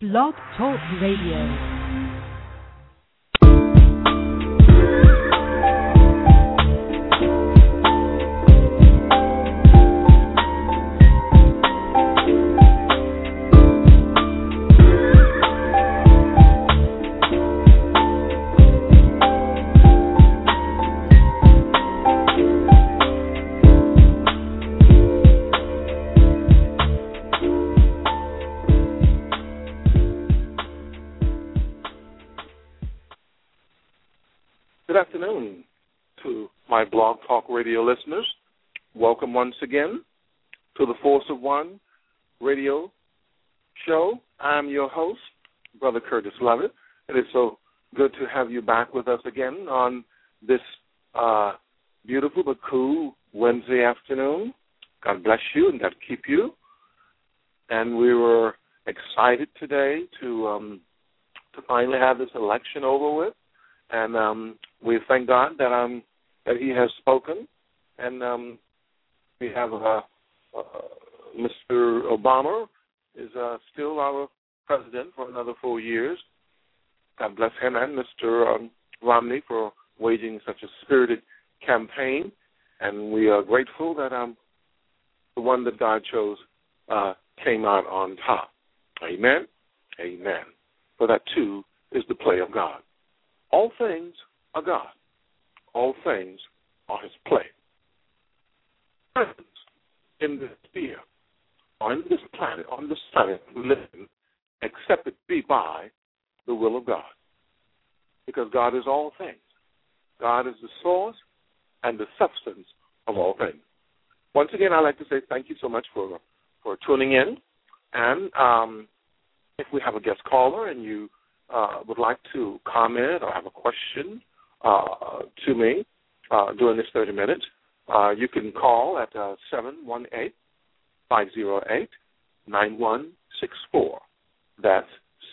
Blog Talk Radio. Good afternoon to my Blog Talk Radio listeners. Welcome once again to the Force of One radio show. I'm your host, Brother Curtis Lovett. It is so good to have you back with us again on this beautiful but cool Wednesday afternoon. God bless you and God keep you. And we were excited today to finally have this election over with. And we thank God that He has spoken, and we have Mr. Obama is still our president for another 4 years. God bless him and Mr. Romney for waging such a spirited campaign, and we are grateful that the one that God chose came out on top. Amen. Amen. For that too is the play of God. All things are God. All things are His play. Presence in this sphere, on this planet, we live in, except it be by the will of God. Because God is all things. God is the source and the substance of all things. Once again, I'd like to say thank you so much for tuning in. And if we have a guest caller and you would like to comment or have a question to me during this 30 minutes, you can call at 718-508-9164. That's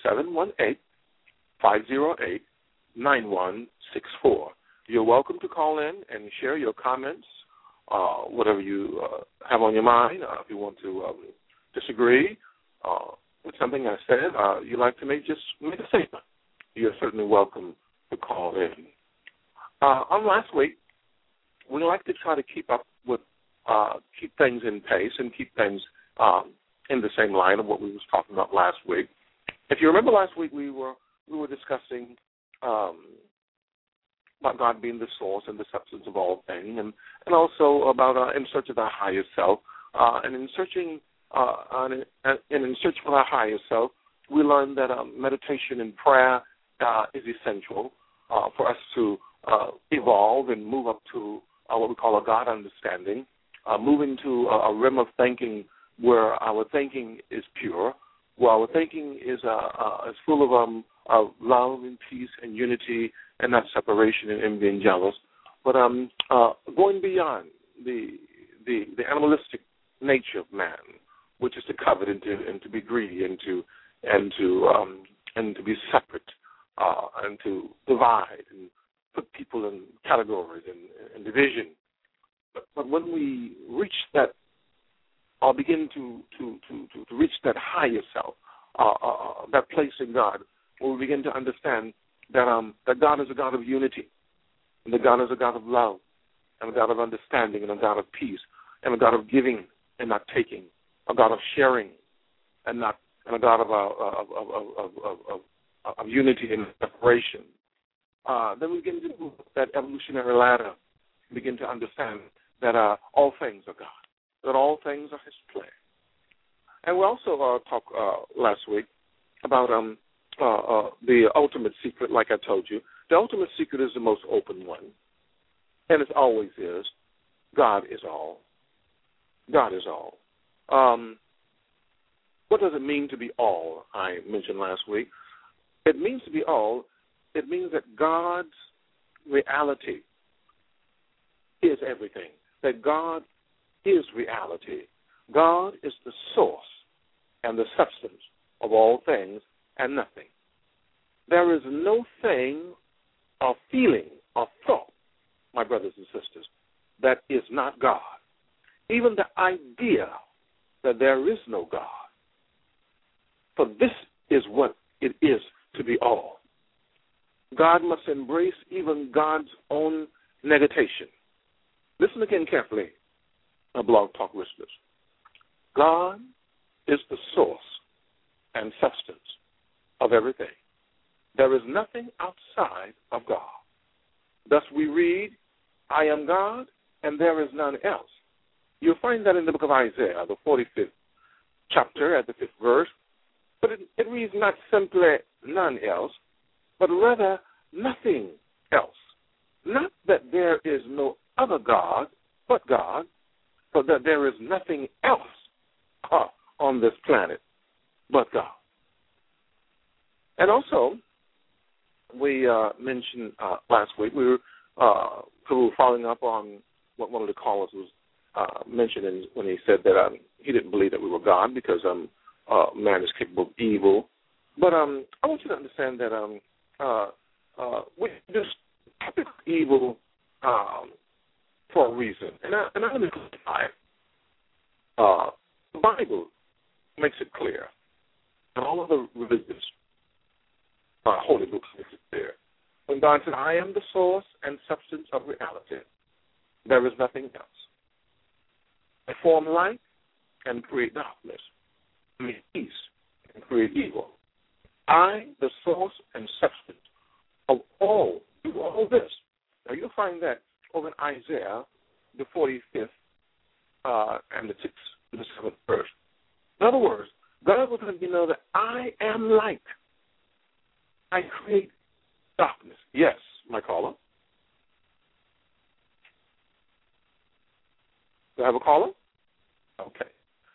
718-508-9164. You're welcome to call in and share your comments, whatever you have on your mind. If you want to disagree with something I said, you'd like to make a statement, you're certainly welcome to call in. On last week, we like to try to keep things in pace and keep things in the same line of what we was talking about last week. If you remember last week, we were discussing about God being the source and the substance of all things, and also about in search of our higher self, and in search for our higher self, we learned that meditation and prayer is essential for us to evolve and move up to what we call a God understanding, move into a realm of thinking where our thinking is pure, where our thinking is full of love and peace and unity and not separation and envy and jealous, but going beyond the animalistic nature of man, which is to covet and to be greedy and to be separate and to divide and put people in categories and division. But when we reach that, or begin to reach that higher self, that place in God, where we begin to understand that God is a God of unity, and that God is a God of love, and a God of understanding, and a God of peace, and a God of giving and not taking, a God of sharing, and a God of unity and separation. Then we begin to move that evolutionary ladder, begin to understand that all things are God, that all things are His play. And we also talked last week about the ultimate secret, like I told you. The ultimate secret is the most open one, and it always is. God is all. God is all. What does it mean to be all? I mentioned last week. It means to be all. It means that God's reality is everything, that God is reality. God is the source and the substance of all things and nothing. There is no thing or feeling or thought, my brothers and sisters, that is not God. Even the idea that there is no God. For this is is what it is to be all. God must embrace even God's own negation. Listen again carefully, Blog Talk listeners. God is the source and substance of everything. There is nothing outside of God. Thus we read, I am God, and there is none else. You'll find that in the book of Isaiah, the 45th chapter, at the 5th verse. But it reads not simply none else, but rather nothing else. Not that there is no other God but God, but that there is nothing else on this planet but God. And also, we mentioned last week, we were following up on what one of the callers was mentioning when he said that he didn't believe that we were God because man is capable of evil. But I want you to understand that we do evil for a reason. And I'm going to clarify it. The Bible makes it clear. And all of the religious holy books makes it clear. When God said, I am the source and substance of reality, there is nothing else. I form light and create darkness. I make peace and create evil. I, the source and substance of all, do all this. Now you'll find that over in Isaiah, the 45th and the 6th and the 7th verse. In other words, God was letting you know that I am light. I create darkness. Yes, my caller. Do I have a caller? Okay.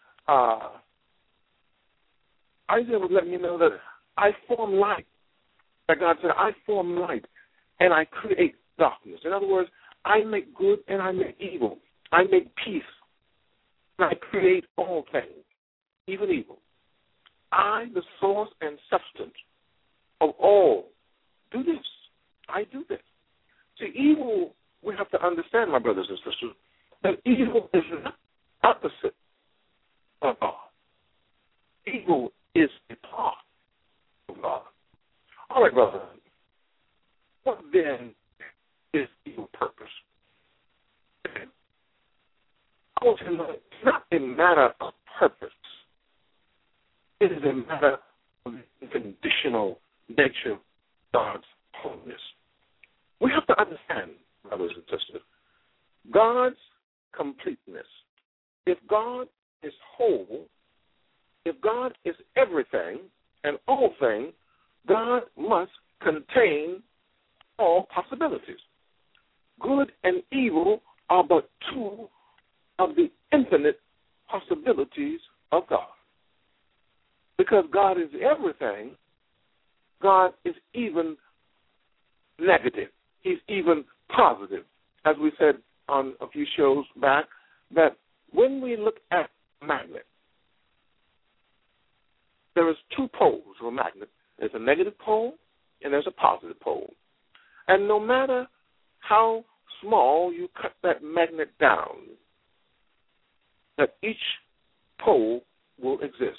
Isaiah was letting you know that I form light. That God said, I form light and I create darkness. In other words, I make good and I make evil. I make peace and I create all things, even evil. I, the source and substance of all, do this. I do this. See, evil, we have to understand, my brothers and sisters, that evil is not opposite of God. Evil is a part of God. All right, brother. What then is evil purpose? I want you to know it's not a matter of purpose. It is a matter of the conditional nature of God's holiness. We have to understand, brothers and sisters, God's completeness. If God is whole, if God is everything and all things, God must contain all possibilities. Good and evil are but two of the infinite possibilities of God. Because God is everything, God is even negative. He's even positive. As we said on a few shows back, that when we look at a magnet, there is two poles of a magnet. There's a negative pole and there's a positive pole. And no matter how small you cut that magnet down, that each pole will exist.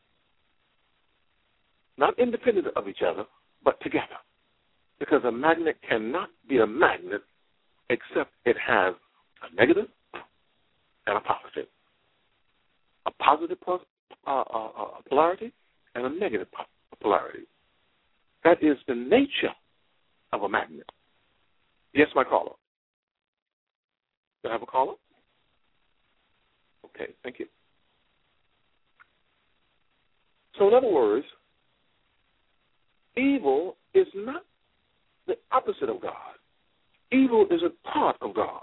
Not independent of each other, but together. Because a magnet cannot be a magnet except it has a negative and a positive. A positive polarity and a negative polarity. That is the nature of a magnet. Yes, my caller. Do I have a caller? Okay, thank you. So in other words, evil is not the opposite of God. Evil is a part of God.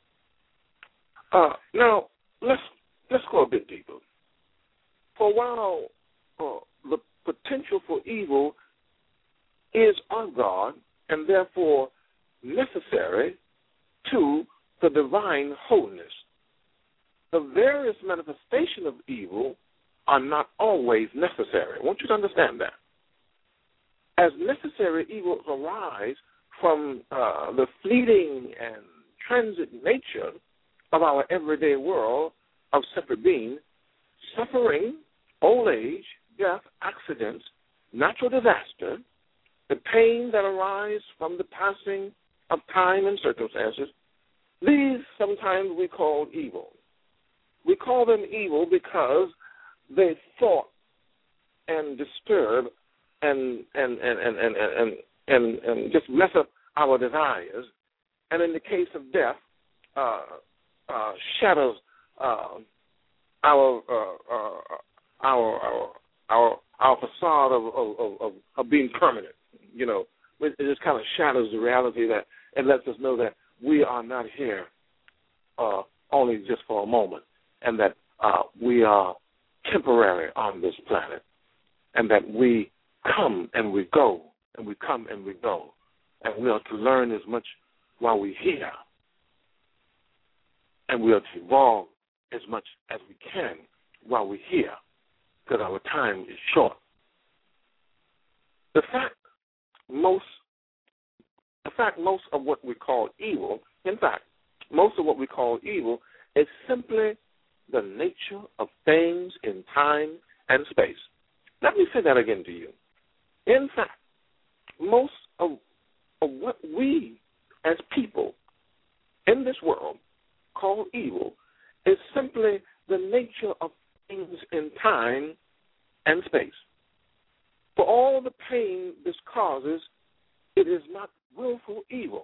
Now, let's go a bit deeper. For while the potential for evil is of God and therefore necessary to the divine wholeness, the various manifestations of evil are not always necessary. I want you to understand that. As necessary evils arise from the fleeting and transit nature of our everyday world of separate being, suffering, old age, death, accidents, natural disaster, the pain that arises from the passing of time and circumstances, these sometimes we call evil. We call them evil because they thwart and disturb and just mess up our desires, and in the case of death, shadows our facade of being permanent. You know, it just kind of shadows the reality that it lets us know that we are not here only just for a moment, and that we are temporary on this planet, and that we come and we go, and we come and we go, and we are to learn as much while we're here, and we are to evolve as much as we can while we're here, because our time is short. The fact most of what we call evil, in fact, most of what we call evil is simply the nature of things in time and space. Let me say that again to you. In fact, most of what we as people in this world call evil is simply the nature of things in time and space. For all the pain this causes, it is not willful evil.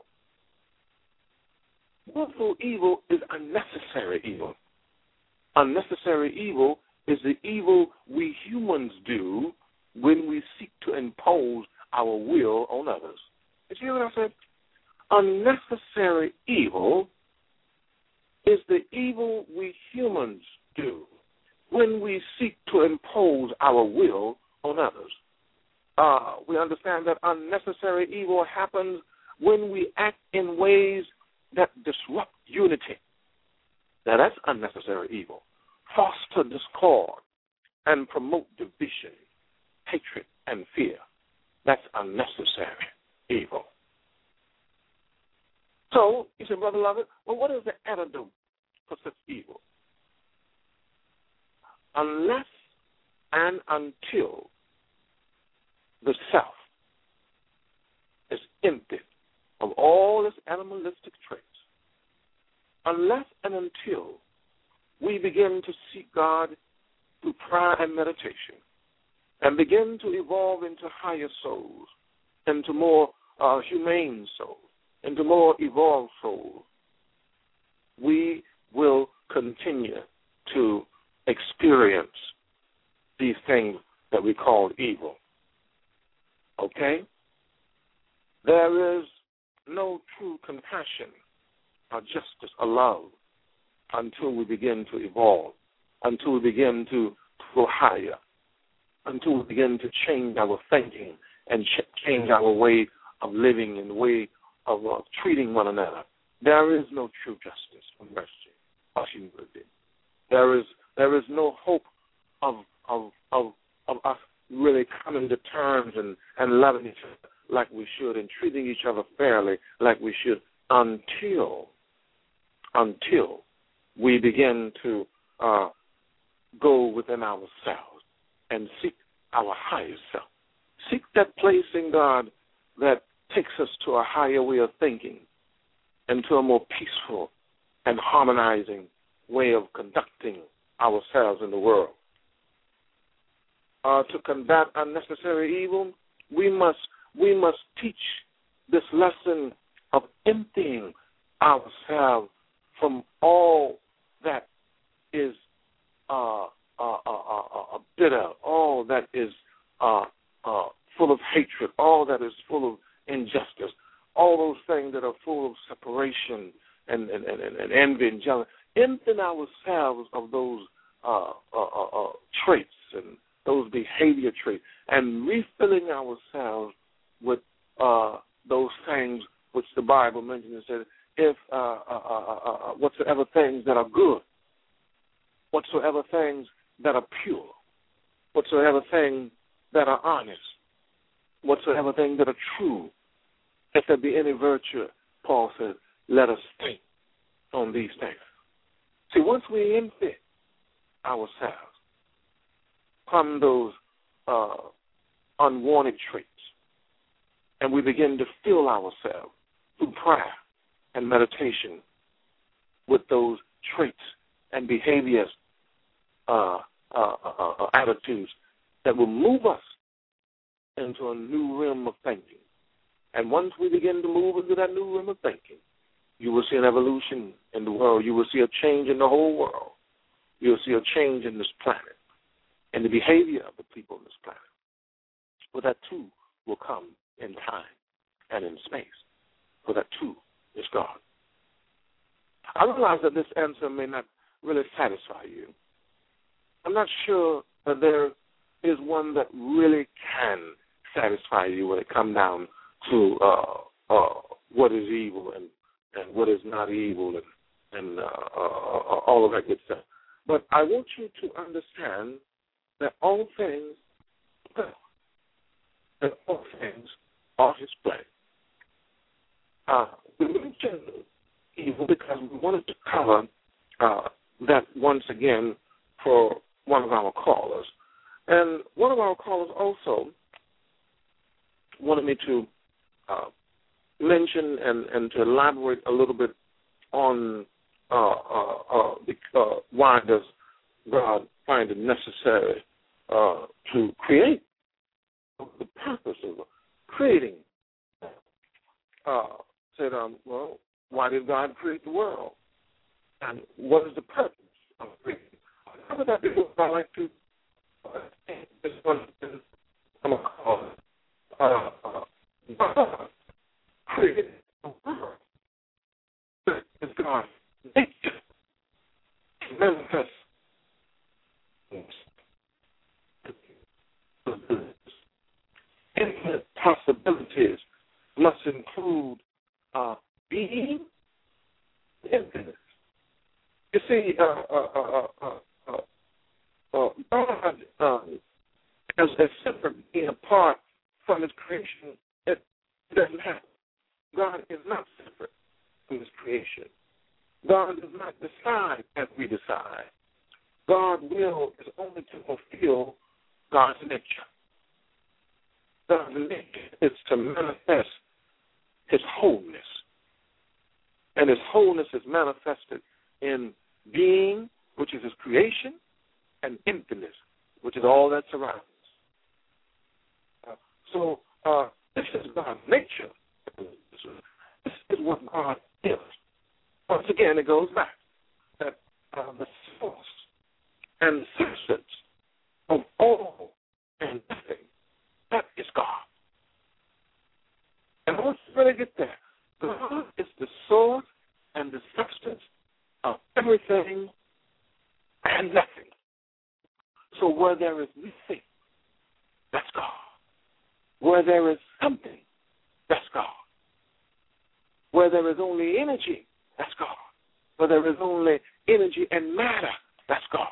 Willful evil is unnecessary evil. Unnecessary evil is the evil we humans do when we seek to impose our will on others. You see what I said? Unnecessary evil is the evil we humans do when we seek to impose our will on others. We understand that unnecessary evil happens when we act in ways that disrupt unity. Now, that's unnecessary evil. Foster discord and promote division, hatred, and fear. That's unnecessary evil. So, you say, Brother Lovett, well, what is the antidote for such evil? Unless and until the self is emptied of all its animalistic traits, unless and until we begin to seek God through prayer and meditation and begin to evolve into higher souls, into more humane souls, into more evolved souls, we will continue to experience these things that we call evil. Okay? There is no true compassion or justice or love until we begin to evolve, until we begin to go higher, until we begin to change our thinking and change our way of living and the way of treating one another. There is no true justice or mercy or humility. There is no hope of us really coming to terms and loving each other like we should and treating each other fairly like we should until we begin to go within ourselves and seek our higher self. Seek that place in God that takes us to a higher way of thinking and to a more peaceful and harmonizing way of conducting ourselves in the world. To combat unnecessary evil, we must teach this lesson of emptying ourselves from all that is bitter, all that is full of hatred, all that is full of injustice, all those things that are full of separation and envy and jealousy. Emptying ourselves of those traits and those behavior traits, and refilling ourselves with those things which the Bible mentions and said, if whatsoever things that are good, whatsoever things that are pure, whatsoever things that are honest, whatsoever things that are true, if there be any virtue, Paul says, let us think on these things. See, once we empty ourselves, come those unwanted traits. And we begin to fill ourselves through prayer and meditation with those traits and behaviors, attitudes that will move us into a new realm of thinking. And once we begin to move into that new realm of thinking, you will see an evolution in the world. You will see a change in the whole world. You will see a change in this planet and the behavior of the people on this planet. But that too will come in time and in space. For that too is God. I realize that this answer may not really satisfy you. I'm not sure that there is one that really can satisfy you when it comes down to what is evil and what is not evil and all of that good stuff. But I want you to understand that all things are His play. We mentioned evil because we wanted to cover that once again for one of our callers. And one of our callers also wanted me to mention and to elaborate a little bit on why does God find it necessary to create, the purpose of creating. Said, well, why did God create the world? And what is the purpose of creating? How would that be? I like to this one I'm going to call it God created the world. It's God's nature to manifest infinite possibilities must include being infinite. You see, God, as a separate being apart from His creation, it doesn't happen. God is not separate from His creation. God does not decide as we decide. God's will is only to fulfill God's nature. God's nature is to manifest His wholeness. And His wholeness is manifested in being, which is His creation, and infinite, which is all that surrounds us. So this is God's nature. This is what God is. Once again, it goes back that the source and the substance of all and nothing, that is God. And I want you to really get there. God is the source and the substance of everything and nothing. So where there is nothing, that's God. Where there is something, that's God. Where there is only energy, that's God. Where there is only energy and matter, that's God.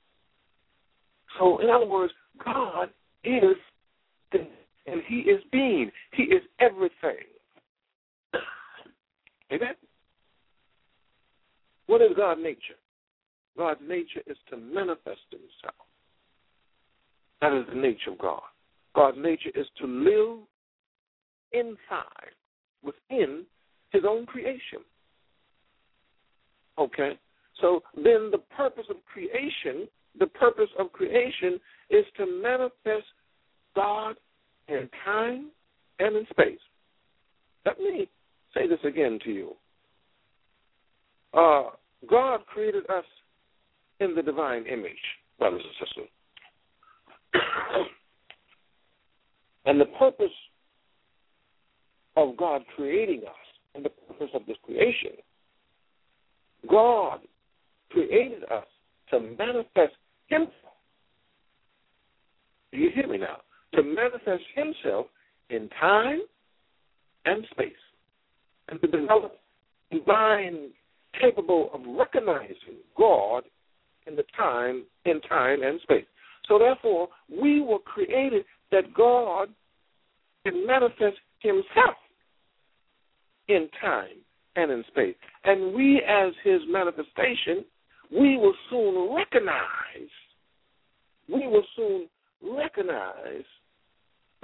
So in other words, God is, and He is being. He is everything. Amen? What is God's nature? God's nature is to manifest Himself. That is the nature of God. God's nature is to live inside, within His own creation. Okay? So then the purpose of creation is to manifest God in time and in space. Let me say this again to you. God created us in the divine image, brothers and sisters. And the purpose of God creating us and the purpose of this creation, God created us to manifest Himself. Do you hear me now? To manifest Himself in time and space, and to develop a mind capable of recognizing God in time and space. So therefore, we were created that God can manifest Himself in time and in space. And we, as His manifestation, we will soon recognize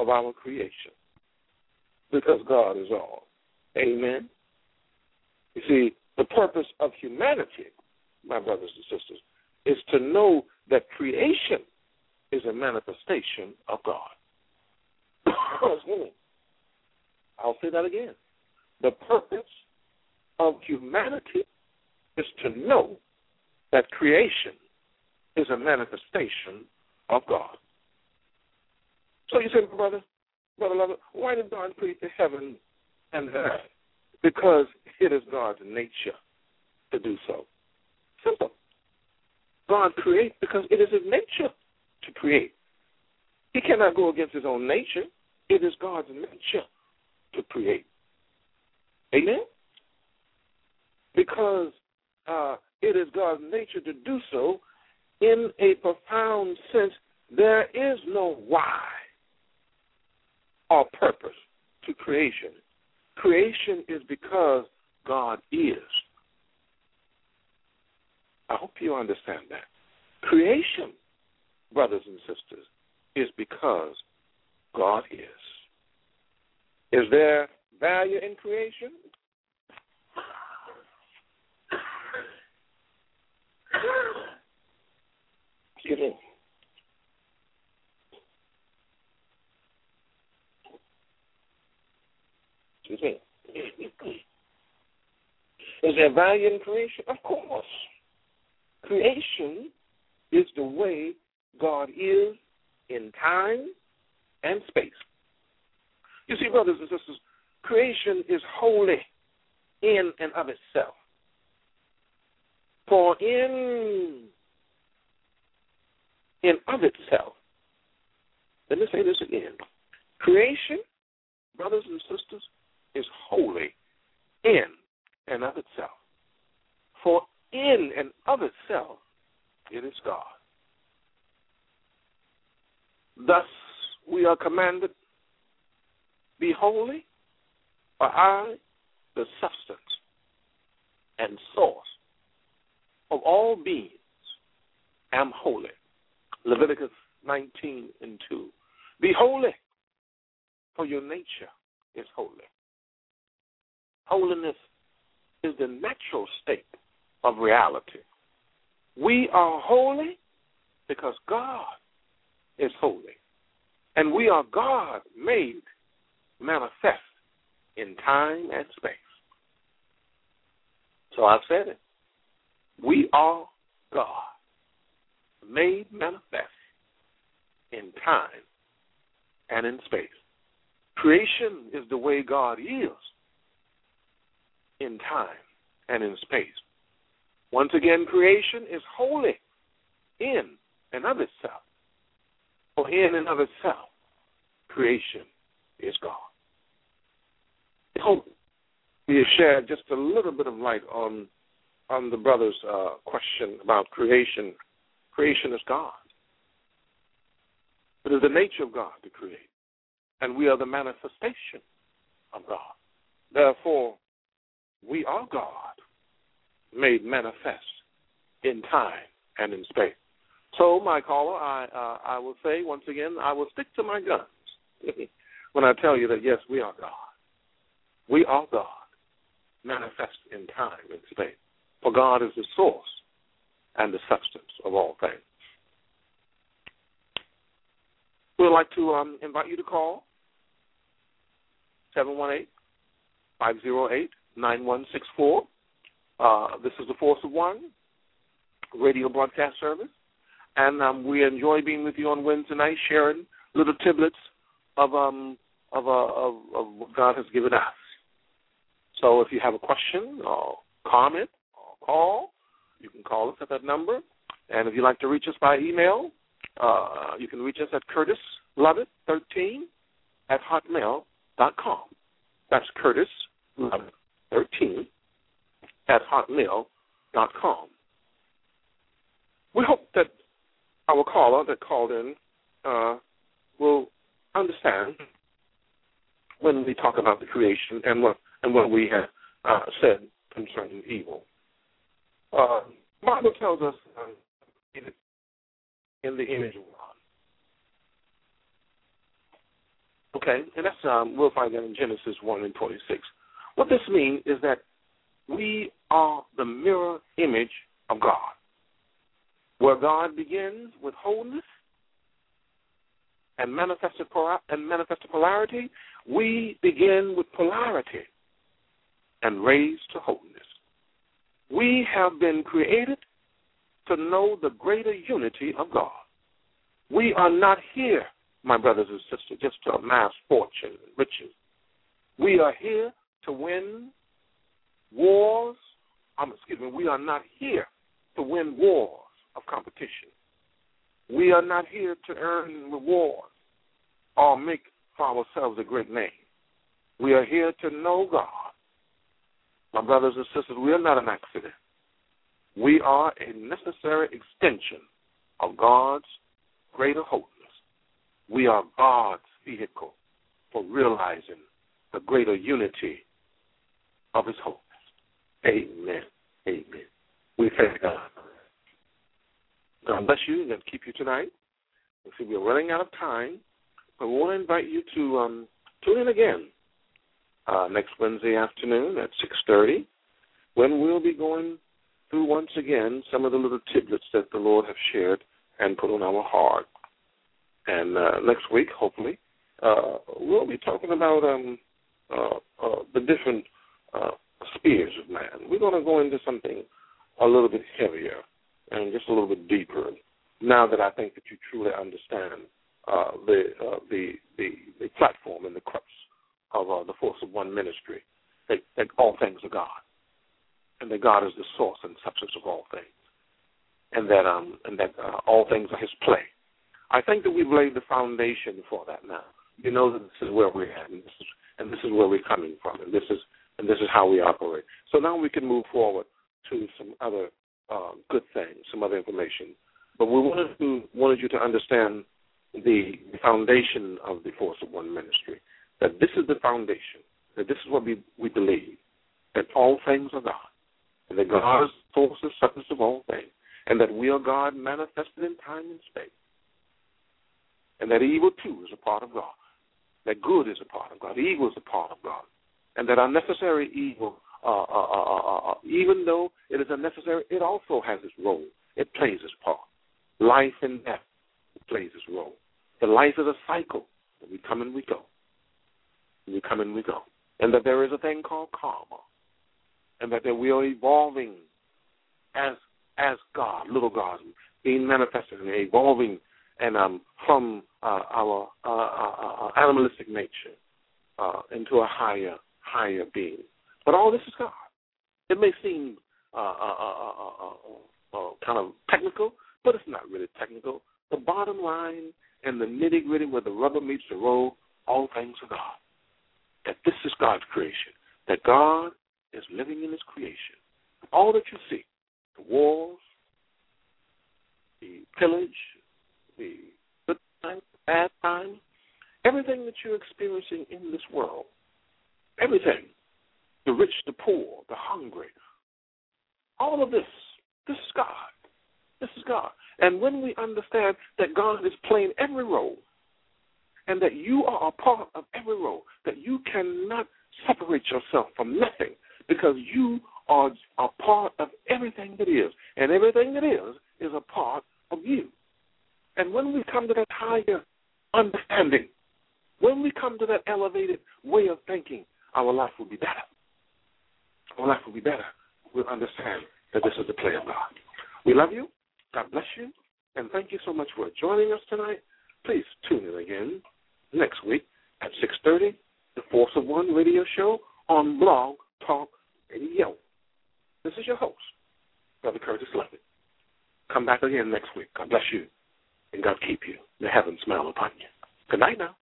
of our creation because God is all. Amen. You see, the purpose of humanity, my brothers and sisters, is to know that creation is a manifestation of God. I'll say that again. The purpose of humanity is to know that creation is a manifestation of God. So you say, brother, why did God create the heaven and the earth? Because it is God's nature to do so. Simple. God creates because it is his nature to create. He cannot go against his own nature. It is God's nature to create. Amen? Because it is God's nature to do so, in a profound sense, there is no why or purpose to creation. Creation is because God is. I hope you understand that. Creation, brothers and sisters, is because God is. Is there value in creation? Excuse me. Excuse me. Is there value in creation? Of course. Creation is the way God is in time and space. You see, brothers and sisters, creation is holy in and of itself. For in of itself, let me say this again. Creation, brothers and sisters, is holy in and of itself. For in and of itself, it is God. Thus, we are commanded, be holy, for I, the substance and source of all beings, am holy. Leviticus 19:2. Be holy, for your nature is holy. Holiness is the natural state of reality. We are holy because God is holy. And we are God made manifest in time and space. So I've said it. We are God made manifest in time and in space. Creation is the way God is in time and in space. Once again, creation is holy in and of itself. For in and of itself, creation is God. I hope we have shared just a little bit of light on the brother's question about creation. Creation is God. It is the nature of God to create, and we are the manifestation of God. Therefore, we are God made manifest in time and in space. So, my caller, I will say once again, I will stick to my guns when I tell you that, yes, we are God. We are God, manifest in time and space. For God is the source and the substance of all things. We would like to invite you to call 718-508-9164. This is the Force of One radio broadcast service. And we enjoy being with you on Wednesday night, sharing little tidbits of what God has given us. So if you have a question or comment or call, you can call us at that number. And if you'd like to reach us by email, you can reach us at curtislovett13@hotmail.com. That's curtislovett13@hotmail.com. We hope that our caller that called in will understand when we talk about the creation and what we have said concerning evil. The Bible tells us in the image of God. Okay, and that's we'll find that in Genesis 1:26. What this means is that we are the mirror image of God. Where God begins with wholeness and manifested polarity, we begin with polarity and raised to wholeness. We have been created to know the greater unity of God. We are not here, my brothers and sisters, just to amass fortune and riches. We are here to win wars. We are not here to win wars of competition. We are not here to earn rewards or make for ourselves a great name. We are here to know God. My brothers and sisters, we are not an accident. We are a necessary extension of God's greater holiness. We are God's vehicle for realizing the greater unity of His holiness. Amen. Amen. We thank God. God bless you and keep you tonight. You see, we're running out of time, but we want to invite you to tune in again next Wednesday afternoon at 6:30, when we'll be going through once again some of the little tidbits that the Lord has shared and put on our heart. And next week, hopefully, we'll be talking about the different spheres of man. We're going to go into something a little bit heavier and just a little bit deeper. Now that I think that you truly understand the platform and the crux of the Force of One ministry, that all things are God, and that God is the source and substance of all things, and that all things are His play. I think that we've laid the foundation for that now. You know that this is where we're at, and this is where we're coming from, and this is how we operate. So now we can move forward to some other good things, some other information. But we wanted you to understand the foundation of the Force of One ministry, that this is the foundation, that this is what we believe, that all things are God, and that God is the source and substance of all things, and that we are God manifested in time and space, and that evil too is a part of God, that good is a part of God, evil is a part of God, and that unnecessary evil, even though it is unnecessary, it also has its role. It plays its part. Life and death plays its role. The life is a cycle. We come and we go. We come and we go. And that there is a thing called karma. And that we are evolving as God, little God, being manifested and evolving and from our animalistic nature into a higher being. But all this is God. It may seem kind of technical, but it's not really technical. The bottom line and the nitty-gritty where the rubber meets the road, all things are God. That this is God's creation. That God is living in His creation. All that you see, the wars, the pillage, the good times, the bad times, everything that you're experiencing in this world, everything, the rich, the poor, the hungry, all of this is God. This is God. And when we understand that God is playing every role and that you are a part of every role, that you cannot separate yourself from nothing because you are a part of everything that is, and everything that is a part of you. And when we come to that higher understanding, when we come to that elevated way of thinking, our life will be better. Our life will be better. We'll understand that this is the play of God. We love you. God bless you. And thank you so much for joining us tonight. Please tune in again next week at 6:30, the Force of One radio show on Blog Talk Radio. This is your host, Brother Curtis Lovett. Come back again next week. God bless you, and God keep you. May heaven smile upon you. Good night now.